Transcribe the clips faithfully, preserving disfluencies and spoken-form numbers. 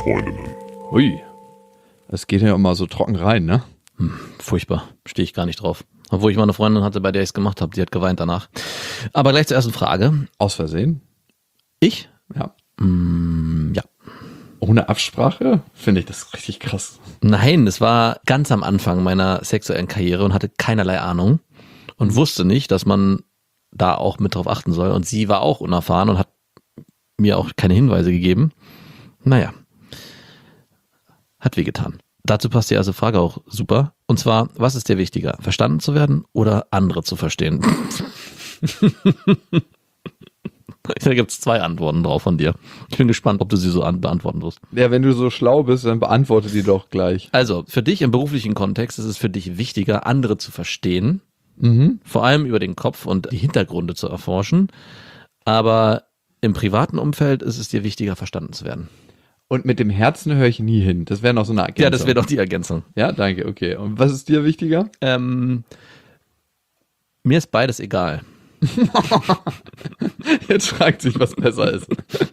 Freundinnen. Hui. Das geht ja immer so trocken rein, ne? Hm, furchtbar. Stehe ich gar nicht drauf. Obwohl ich mal eine Freundin hatte, bei der ich es gemacht habe. Die hat geweint danach. Aber gleich zur ersten Frage. Aus Versehen? Ich? Ja. Mm, ja. Ohne Absprache? Finde ich das richtig krass. Nein, es war ganz am Anfang meiner sexuellen Karriere und hatte keinerlei Ahnung und wusste nicht, dass man da auch mit drauf achten soll. Und sie war auch unerfahren und hat mir auch keine Hinweise gegeben. Naja, hat wehgetan. Dazu passt die erste Frage auch super. Und zwar, was ist dir wichtiger, verstanden zu werden oder andere zu verstehen? Da gibt es zwei Antworten drauf von dir. Ich bin gespannt, ob du sie so an beantworten wirst. Ja, wenn du so schlau bist, dann beantworte die doch gleich. Also, für dich im beruflichen Kontext ist es für dich wichtiger, andere zu verstehen, Mhm. vor allem über den Kopf und die Hintergründe zu erforschen. Aber im privaten Umfeld ist es dir wichtiger, verstanden zu werden. Und mit dem Herzen höre ich nie hin. Das wäre noch so eine Ergänzung. Ja, das wäre doch die Ergänzung. Ja, danke, okay. Und was ist dir wichtiger? Ähm, mir ist beides egal. Jetzt fragt sich, was besser ist.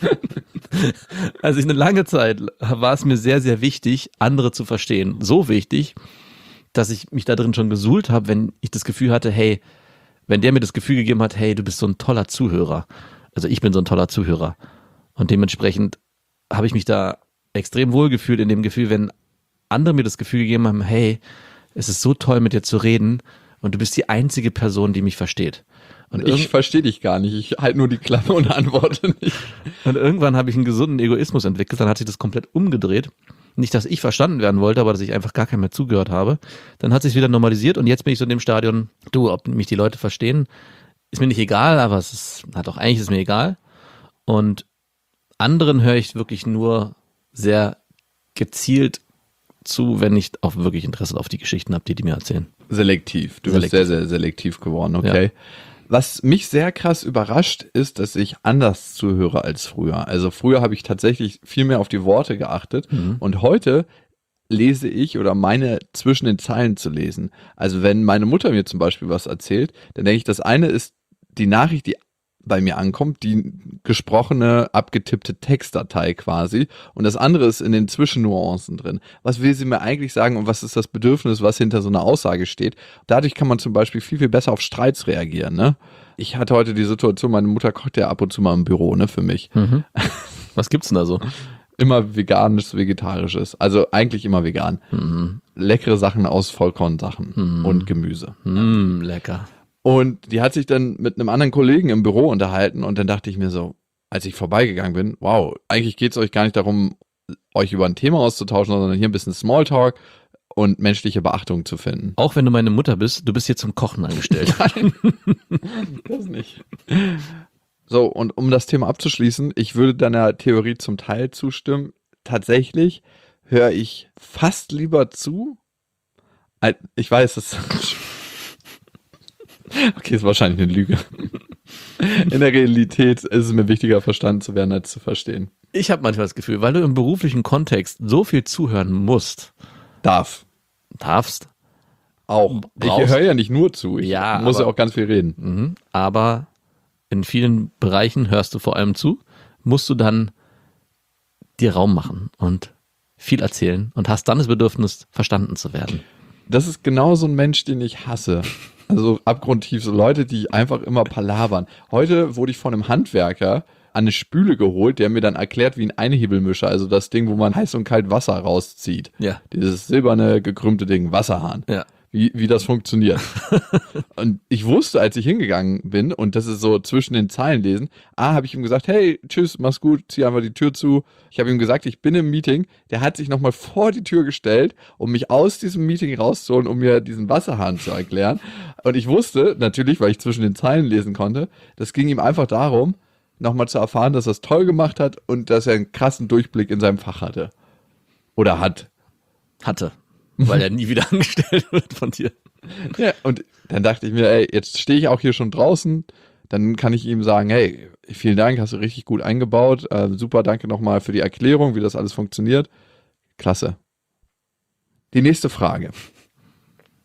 Also ich eine lange Zeit war es mir sehr, sehr wichtig, andere zu verstehen. So wichtig, dass ich mich da drin schon gesuhlt habe, wenn ich das Gefühl hatte, hey, wenn der mir das Gefühl gegeben hat, hey, du bist so ein toller Zuhörer. Also ich bin so ein toller Zuhörer. Und dementsprechend habe ich mich da extrem wohl gefühlt in dem Gefühl, wenn andere mir das Gefühl gegeben haben, hey, es ist so toll mit dir zu reden und du bist die einzige Person, die mich versteht. Und Ich verstehe dich gar nicht. Ich halte nur die Klappe und antworte nicht. Und irgendwann habe ich einen gesunden Egoismus entwickelt, dann hat sich das komplett umgedreht. Nicht, dass ich verstanden werden wollte, aber dass ich einfach gar keinem mehr zugehört habe. Dann hat sich wieder normalisiert und jetzt bin ich so in dem Stadion, du, ob mich die Leute verstehen, ist mir nicht egal, aber es ist, na doch, eigentlich ist es mir egal. Und anderen höre ich wirklich nur sehr gezielt zu, wenn ich auch wirklich Interesse auf die Geschichten habe, die die mir erzählen. Selektiv. Du Selektiv. bist sehr, sehr selektiv geworden, okay. Ja. Was mich sehr krass überrascht, ist, dass ich anders zuhöre als früher. Also früher habe ich tatsächlich viel mehr auf die Worte geachtet Mhm. und heute lese ich oder meine zwischen den Zeilen zu lesen. Also wenn meine Mutter mir zum Beispiel was erzählt, dann denke ich, das eine ist die Nachricht, die bei mir ankommt, die gesprochene, abgetippte Textdatei quasi. Und das andere ist in den Zwischennuancen drin. Was will sie mir eigentlich sagen und was ist das Bedürfnis, was hinter so einer Aussage steht? Dadurch kann man zum Beispiel viel, viel besser auf Streits reagieren, ne? Ich hatte heute die Situation, meine Mutter kocht ja ab und zu mal im Büro, ne, für mich. Mhm. Was gibt's denn da so? Immer veganisches, vegetarisches. Also eigentlich immer vegan. Mhm. Leckere Sachen aus Vollkornsachen Mhm. und Gemüse. Mm, lecker. Und die hat sich dann mit einem anderen Kollegen im Büro unterhalten und dann dachte ich mir so, als ich vorbeigegangen bin, wow, eigentlich geht es euch gar nicht darum, euch über ein Thema auszutauschen, sondern hier ein bisschen Smalltalk und menschliche Beachtung zu finden. Auch wenn du meine Mutter bist, du bist hier zum Kochen angestellt. Nein, das nicht. So, und um das Thema abzuschließen, ich würde deiner Theorie zum Teil zustimmen. Tatsächlich höre ich fast lieber zu. als- Ich weiß, das okay, ist wahrscheinlich eine Lüge. In der Realität ist es mir wichtiger, verstanden zu werden, als zu verstehen. Ich habe manchmal das Gefühl, weil du im beruflichen Kontext so viel zuhören musst, Darf. darfst, Auch. Brauchst- Ich höre ja nicht nur zu. Ich Ja, muss ja aber- auch ganz viel reden. mhm, aber in vielen Bereichen hörst du vor allem zu, musst du dann dir Raum machen und viel erzählen und hast dann das Bedürfnis, verstanden zu werden. Das ist genau so ein Mensch, den ich hasse. Also abgrundtief, so Leute, die einfach immer palavern. Heute wurde ich von einem Handwerker an eine Spüle geholt, der mir dann erklärt, wie ein Einhebelmischer, also das Ding, wo man heiß und kalt Wasser rauszieht. Ja. Dieses silberne, gekrümmte Ding, Wasserhahn. Ja. Wie, wie das funktioniert. Und ich wusste, als ich hingegangen bin, und das ist so zwischen den Zeilen lesen, A, habe ich ihm gesagt, hey, tschüss, mach's gut, zieh einfach die Tür zu. Ich habe ihm gesagt, ich bin im Meeting. Der hat sich nochmal vor die Tür gestellt, um mich aus diesem Meeting rauszuholen, um mir diesen Wasserhahn zu erklären. Und ich wusste, natürlich, weil ich zwischen den Zeilen lesen konnte, das ging ihm einfach darum, nochmal zu erfahren, dass er es toll gemacht hat und dass er einen krassen Durchblick in seinem Fach hatte. Oder hat. Hatte. Weil er nie wieder angestellt wird von dir. Ja, und dann dachte ich mir, ey, jetzt stehe ich auch hier schon draußen, dann kann ich ihm sagen, hey, vielen Dank, hast du richtig gut eingebaut, äh, super, danke nochmal für die Erklärung, wie das alles funktioniert. Klasse. Die nächste Frage.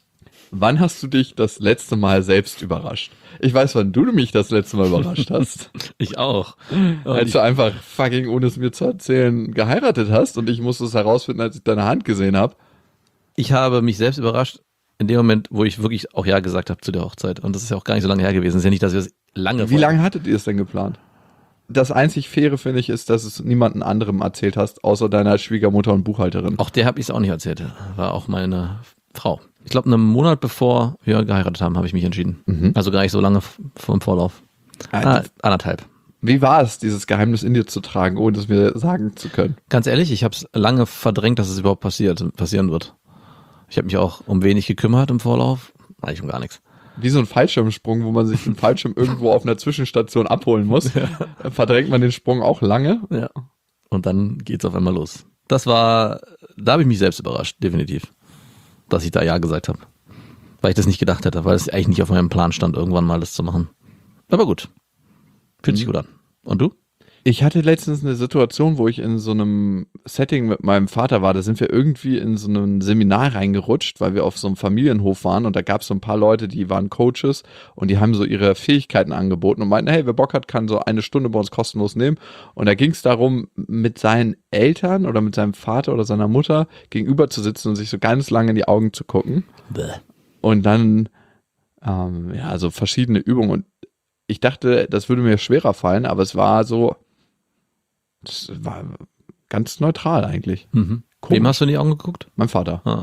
Wann hast du dich das letzte Mal selbst überrascht? Ich weiß, wann du mich das letzte Mal überrascht hast. Ich auch. Und Als ich, du einfach fucking, ohne es mir zu erzählen, geheiratet hast und ich musste es herausfinden, als ich deine Hand gesehen habe. ich habe mich selbst überrascht in dem Moment, wo ich wirklich auch Ja gesagt habe zu der Hochzeit. Und das ist ja auch gar nicht so lange her gewesen. Es ist ja nicht, dass wir es lange Wie vor- lange hattet ihr es denn geplant? Das einzig Faire, finde ich, ist, dass es niemandem anderem erzählt hast, außer deiner Schwiegermutter und Buchhalterin. Auch der habe ich es auch nicht erzählt. War auch meine Frau. Ich glaube, einen Monat bevor wir geheiratet haben, habe ich mich entschieden. Mhm. Also gar nicht so lange f- vor dem Vorlauf. Ah, anderthalb. Wie war es, dieses Geheimnis in dir zu tragen, ohne es mir sagen zu können? Ganz ehrlich, ich habe es lange verdrängt, dass es überhaupt passiert, passieren wird. Ich habe mich auch um wenig gekümmert im Vorlauf. Eigentlich um gar nichts. Wie so ein Fallschirmsprung, wo man sich den Fallschirm irgendwo auf einer Zwischenstation abholen muss. Verdrängt man den Sprung auch lange? Ja. Und dann geht's auf einmal los. Das war, da habe ich mich selbst überrascht, definitiv. Dass ich da Ja gesagt habe. Weil ich das nicht gedacht hätte, weil es eigentlich nicht auf meinem Plan stand, irgendwann mal das zu machen. Aber gut. Fühlt sich gut an. Und du? Ich hatte letztens eine Situation, wo ich in so einem Setting mit meinem Vater war. Da sind wir irgendwie in so ein Seminar reingerutscht, weil wir auf so einem Familienhof waren und da gab es so ein paar Leute, die waren Coaches und die haben so ihre Fähigkeiten angeboten und meinten, hey, wer Bock hat, kann so eine Stunde bei uns kostenlos nehmen. Und da ging es darum, mit seinen Eltern oder mit seinem Vater oder seiner Mutter gegenüber zu sitzen und sich so ganz lange in die Augen zu gucken. Bäh. Und dann, ähm, ja, so verschiedene Übungen. Und ich dachte, das würde mir schwerer fallen, aber es war so, das war ganz neutral eigentlich. Mhm. Komisch. Wem hast du in die Augen geguckt? Mein Vater. Ah,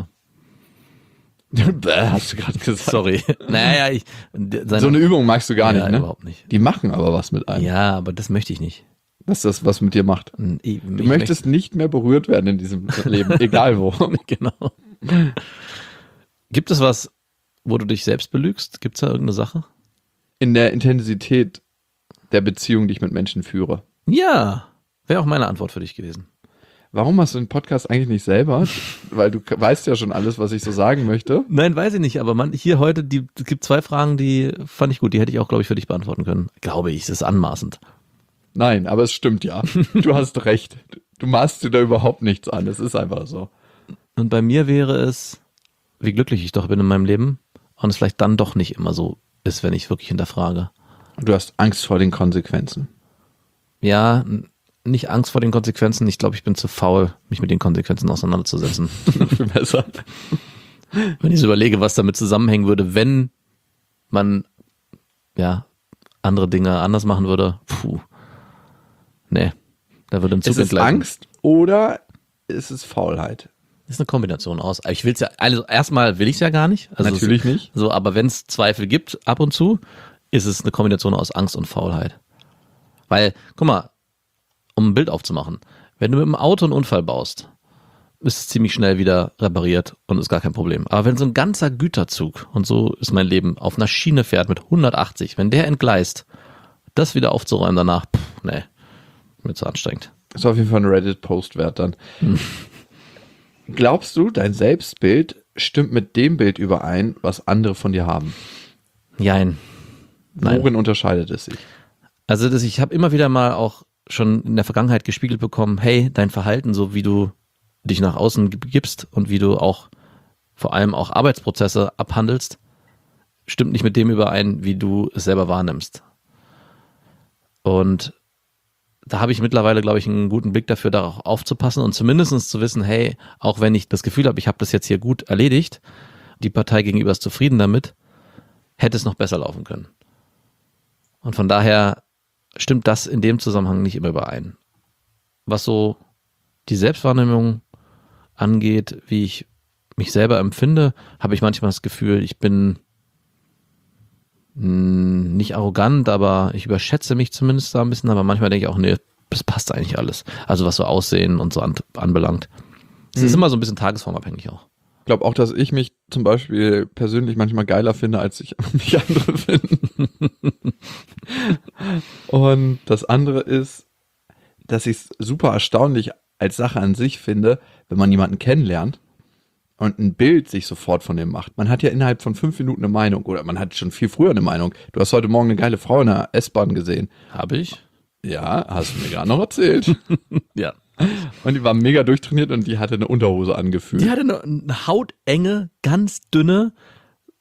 Bäh, hast du gerade gesagt. sorry. naja, ich. Seine, So eine Übung magst du gar ja, nicht, ne? überhaupt nicht. Die machen aber was mit einem. Ja, aber das möchte ich nicht. Was das was mit dir macht. Ich, Du möchtest nicht mehr berührt werden in diesem Leben, egal wo. Genau. Gibt es was, wo du dich selbst belügst? Gibt es da irgendeine Sache? In der Intensität der Beziehung, die ich mit Menschen führe. Ja, wäre auch meine Antwort für dich gewesen. Warum hast du den Podcast eigentlich nicht selber? Weil du weißt ja schon alles, was ich so sagen möchte. Nein, weiß ich nicht, aber man, hier heute, die, es gibt zwei Fragen, die fand ich gut, die hätte ich auch, glaube ich, für dich beantworten können. Glaube ich, das ist anmaßend. Nein, aber es stimmt ja. Du hast recht. Du maßt dir da überhaupt nichts an. Es ist einfach so. Und bei mir wäre es, wie glücklich ich doch bin in meinem Leben und es vielleicht dann doch nicht immer so ist, wenn ich wirklich hinterfrage. Du hast Angst vor den Konsequenzen. Ja, n- nicht Angst vor den Konsequenzen. Ich glaube, ich bin zu faul, mich mit den Konsequenzen auseinanderzusetzen. Viel besser. Wenn ich so überlege, was damit zusammenhängen würde, wenn man ja andere Dinge anders machen würde, puh. Nee, da würde ein Zug Ist es entgleiten. Angst oder ist es Faulheit? Das ist eine Kombination aus. Ich will es ja, also erstmal will ich es ja gar nicht. Also Natürlich es, nicht. So, aber wenn es Zweifel gibt, ab und zu, ist es eine Kombination aus Angst und Faulheit. Weil, guck mal, um ein Bild aufzumachen, wenn du mit dem Auto einen Unfall baust, ist es ziemlich schnell wieder repariert und ist gar kein Problem. Aber wenn so ein ganzer Güterzug, und so ist mein Leben, auf einer Schiene fährt mit hundertachtzig, wenn der entgleist, das wieder aufzuräumen danach, pff, nee, mir zu anstrengend. Ist auf jeden Fall ein Reddit-Post wert dann. Glaubst du, dein Selbstbild stimmt mit dem Bild überein, was andere von dir haben? Jein. Nein. Worin unterscheidet es sich? Also das, ich habe immer wieder mal auch schon in der Vergangenheit gespiegelt bekommen, hey, dein Verhalten, so wie du dich nach außen gibst und wie du auch vor allem auch Arbeitsprozesse abhandelst, stimmt nicht mit dem überein, wie du es selber wahrnimmst. Und da habe ich mittlerweile, glaube ich, einen guten Blick dafür, darauf aufzupassen und zumindest zu wissen, hey, auch wenn ich das Gefühl habe, ich habe das jetzt hier gut erledigt, die Partei gegenüber ist zufrieden damit, hätte es noch besser laufen können. Und von daher stimmt das in dem Zusammenhang nicht immer überein. Was so die Selbstwahrnehmung angeht, wie ich mich selber empfinde, habe ich manchmal das Gefühl, ich bin mh, nicht arrogant, aber ich überschätze mich zumindest da ein bisschen, aber manchmal denke ich auch, nee, das passt eigentlich alles. Also was so Aussehen und so an, anbelangt. Es Mhm. ist immer so ein bisschen tagesformabhängig auch. Ich glaube auch, dass ich mich zum Beispiel persönlich manchmal geiler finde, als ich mich andere finden. Und das andere ist, dass ich es super erstaunlich als Sache an sich finde, wenn man jemanden kennenlernt und ein Bild sich sofort von dem macht. Man hat ja innerhalb von fünf Minuten eine Meinung oder man hat schon viel früher eine Meinung. Du hast heute Morgen eine geile Frau in der S-Bahn gesehen. Habe ich? Ja, hast du mir gerade noch erzählt. Ja. Und die war mega durchtrainiert und die hatte eine Unterhose angefühlt. Die hatte eine, eine hautenge, ganz dünne,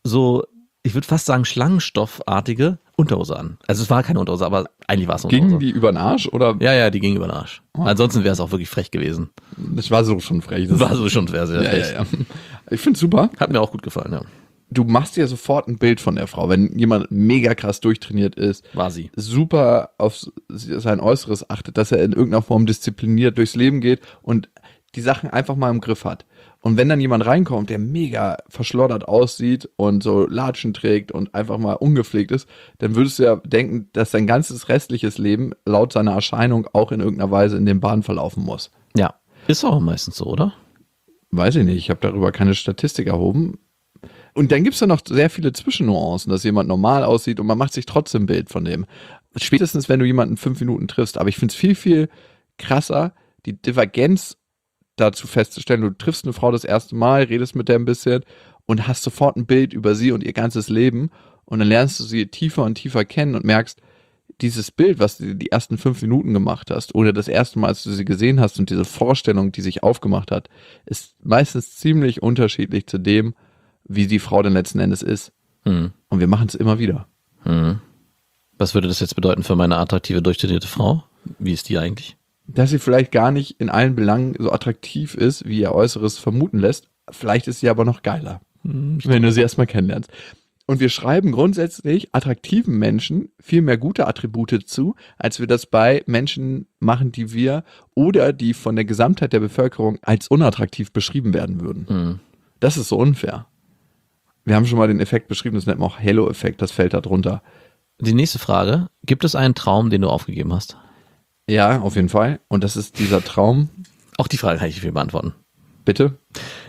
so, ich würde fast sagen, schlangenstoffartige Unterhose an. Also es war keine Unterhose, aber eigentlich war es eine Gingen Unterhose. die über den Arsch oder? Ja, ja, die ging über den Arsch. Oh. Ansonsten wäre es auch wirklich frech gewesen. Das war so schon frech. Das war so schon sehr, sehr ja, frech. ja, ja. Ich finde super. Hat mir auch gut gefallen, ja. Du machst dir sofort ein Bild von der Frau, wenn jemand mega krass durchtrainiert ist, War sie. super auf sein Äußeres achtet, dass er in irgendeiner Form diszipliniert durchs Leben geht und die Sachen einfach mal im Griff hat. Und wenn dann jemand reinkommt, der mega verschloddert aussieht und so Latschen trägt und einfach mal ungepflegt ist, dann würdest du ja denken, dass sein ganzes restliches Leben laut seiner Erscheinung auch in irgendeiner Weise in den Bahnen verlaufen muss. Ja. Ist auch meistens so, oder? Weiß ich nicht, ich habe darüber keine Statistik erhoben. Und dann gibt's ja noch sehr viele Zwischennuancen, dass jemand normal aussieht und man macht sich trotzdem ein Bild von dem. Spätestens, wenn du jemanden fünf Minuten triffst. Aber ich find's viel, viel krasser, die Divergenz dazu festzustellen. Du triffst eine Frau das erste Mal, redest mit der ein bisschen und hast sofort ein Bild über sie und ihr ganzes Leben. Und dann lernst du sie tiefer und tiefer kennen und merkst, dieses Bild, was du die ersten fünf Minuten gemacht hast oder das erste Mal, als du sie gesehen hast und diese Vorstellung, die sich aufgemacht hat, ist meistens ziemlich unterschiedlich zu dem, wie die Frau denn letzten Endes ist. Hm. Und wir machen es immer wieder. Hm. Was würde das jetzt bedeuten für meine attraktive, durchtrainierte Frau? Wie ist die eigentlich? Dass sie vielleicht gar nicht in allen Belangen so attraktiv ist, wie ihr Äußeres vermuten lässt. Vielleicht ist sie aber noch geiler, hm, wenn du sie erstmal kennenlernst. Und wir schreiben grundsätzlich attraktiven Menschen viel mehr gute Attribute zu, als wir das bei Menschen machen, die wir oder die von der Gesamtheit der Bevölkerung als unattraktiv beschrieben werden würden. Hm. Das ist so unfair. Wir haben schon mal den Effekt beschrieben, das nennt man auch Halo-Effekt, das fällt da drunter. Die nächste Frage, gibt es einen Traum, den du aufgegeben hast? Ja, auf jeden Fall. Und das ist dieser Traum. Auch die Frage kann ich viel beantworten. Bitte?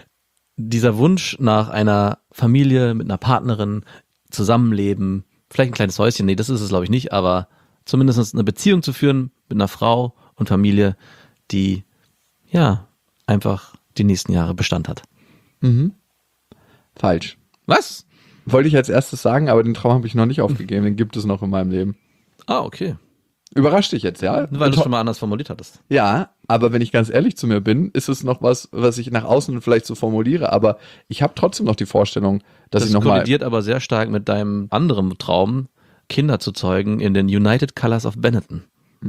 Dieser Wunsch nach einer Familie mit einer Partnerin, Zusammenleben, vielleicht ein kleines Häuschen, nee, das ist es glaube ich nicht, aber zumindest eine Beziehung zu führen mit einer Frau und Familie, die ja einfach die nächsten Jahre Bestand hat. Mhm. Falsch. Was? Wollte ich als erstes sagen, aber den Traum habe ich noch nicht aufgegeben, den gibt es noch in meinem Leben. Ah, okay. Überrascht dich jetzt, ja? Weil du es schon mal anders formuliert hattest. Ja, aber wenn ich ganz ehrlich zu mir bin, ist es noch was, was ich nach außen vielleicht so formuliere, aber ich habe trotzdem noch die Vorstellung, dass das ich noch mal... Das kollidiert aber sehr stark mit deinem anderen Traum, Kinder zu zeugen in den United Colors of Benetton.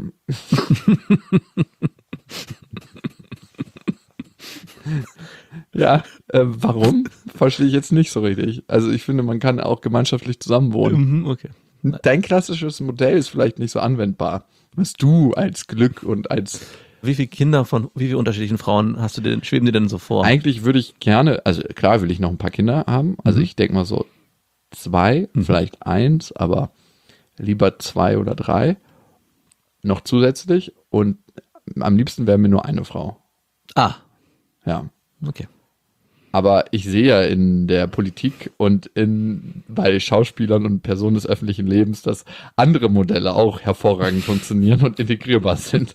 Ja, äh, warum? Verstehe ich jetzt nicht so richtig. Also ich finde, man kann auch gemeinschaftlich zusammenwohnen. Mhm, okay. Dein klassisches Modell ist vielleicht nicht so anwendbar, was du als Glück und als... Wie viele Kinder von wie viele unterschiedlichen Frauen hast du denn, schweben dir denn so vor? Eigentlich würde ich gerne, also klar will ich noch ein paar Kinder haben, also mhm. ich denke mal so zwei, mhm. vielleicht eins, aber lieber zwei oder drei noch zusätzlich und am liebsten wäre mir nur eine Frau. Ah. Ja. Okay. Aber ich sehe ja in der Politik und in, bei Schauspielern und Personen des öffentlichen Lebens, dass andere Modelle auch hervorragend funktionieren und integrierbar sind.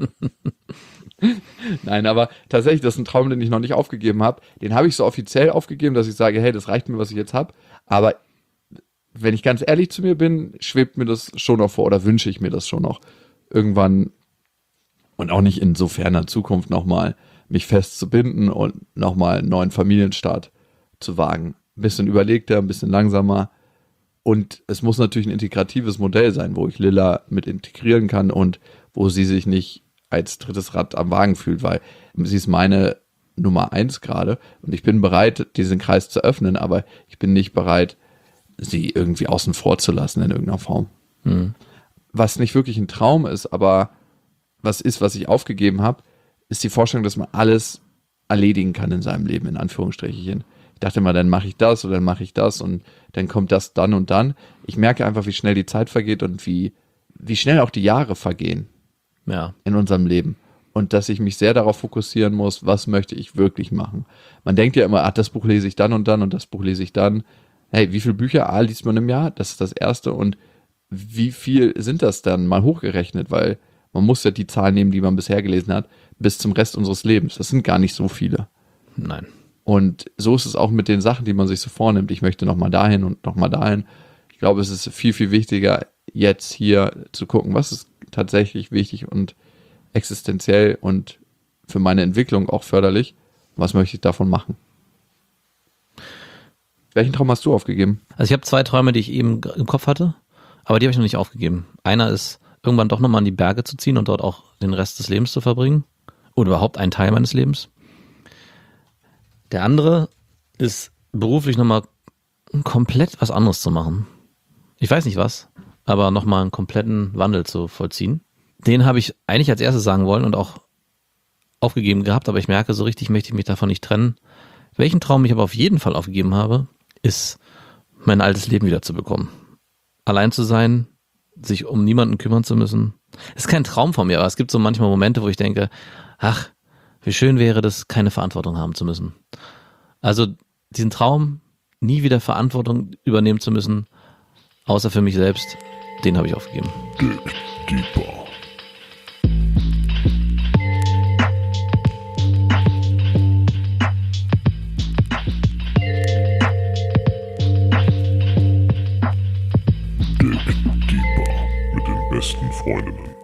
Nein, aber tatsächlich, das ist ein Traum, den ich noch nicht aufgegeben habe. Den habe ich so offiziell aufgegeben, dass ich sage, hey, das reicht mir, was ich jetzt habe. Aber wenn ich ganz ehrlich zu mir bin, schwebt mir das schon noch vor oder wünsche ich mir das schon noch irgendwann und auch nicht in so ferner Zukunft nochmal mich festzubinden und nochmal einen neuen Familienstart zu wagen. Ein bisschen überlegter, ein bisschen langsamer. Und es muss natürlich ein integratives Modell sein, wo ich Lilla mit integrieren kann und wo sie sich nicht als drittes Rad am Wagen fühlt, weil sie ist meine Nummer eins gerade und ich bin bereit, diesen Kreis zu öffnen, aber ich bin nicht bereit, sie irgendwie außen vor zu lassen in irgendeiner Form. Mhm. Was nicht wirklich ein Traum ist, aber was ist, was ich aufgegeben habe, ist die Vorstellung, dass man alles erledigen kann in seinem Leben, in Anführungsstrichen. Ich dachte mal, dann mache ich das oder dann mache ich das und dann kommt das dann und dann. Ich merke einfach, wie schnell die Zeit vergeht und wie, wie schnell auch die Jahre vergehen ja. in unserem Leben. Und dass ich mich sehr darauf fokussieren muss, was möchte ich wirklich machen. Man denkt ja immer, ach, das Buch lese ich dann und dann und das Buch lese ich dann. Hey, wie viele Bücher A liest man im Jahr? Das ist das Erste. Und wie viel sind das dann mal hochgerechnet? Weil man muss ja die Zahlen nehmen, die man bisher gelesen hat, bis zum Rest unseres Lebens. Das sind gar nicht so viele. Nein. Und so ist es auch mit den Sachen, die man sich so vornimmt. Ich möchte nochmal dahin und nochmal dahin. Ich glaube, es ist viel, viel wichtiger, jetzt hier zu gucken, was ist tatsächlich wichtig und existenziell und für meine Entwicklung auch förderlich. Was möchte ich davon machen? Welchen Traum hast du aufgegeben? Also ich habe zwei Träume, die ich eben im Kopf hatte, aber die habe ich noch nicht aufgegeben. Einer ist, irgendwann doch nochmal in die Berge zu ziehen und dort auch den Rest des Lebens zu verbringen. Oder überhaupt einen Teil meines Lebens. Der andere ist, beruflich nochmal komplett was anderes zu machen. Ich weiß nicht was, aber nochmal einen kompletten Wandel zu vollziehen. Den habe ich eigentlich als erstes sagen wollen und auch aufgegeben gehabt, aber ich merke, so richtig möchte ich mich davon nicht trennen. Welchen Traum ich aber auf jeden Fall aufgegeben habe, ist, mein altes Leben wieder zu bekommen. Allein zu sein, sich um niemanden kümmern zu müssen. Ist kein Traum von mir, aber es gibt so manchmal Momente, wo ich denke, ach, wie schön wäre das, keine Verantwortung haben zu müssen. Also diesen Traum, nie wieder Verantwortung übernehmen zu müssen, außer für mich selbst, den habe ich aufgegeben. Dig deeper. Dig deeper mit den besten Freundinnen.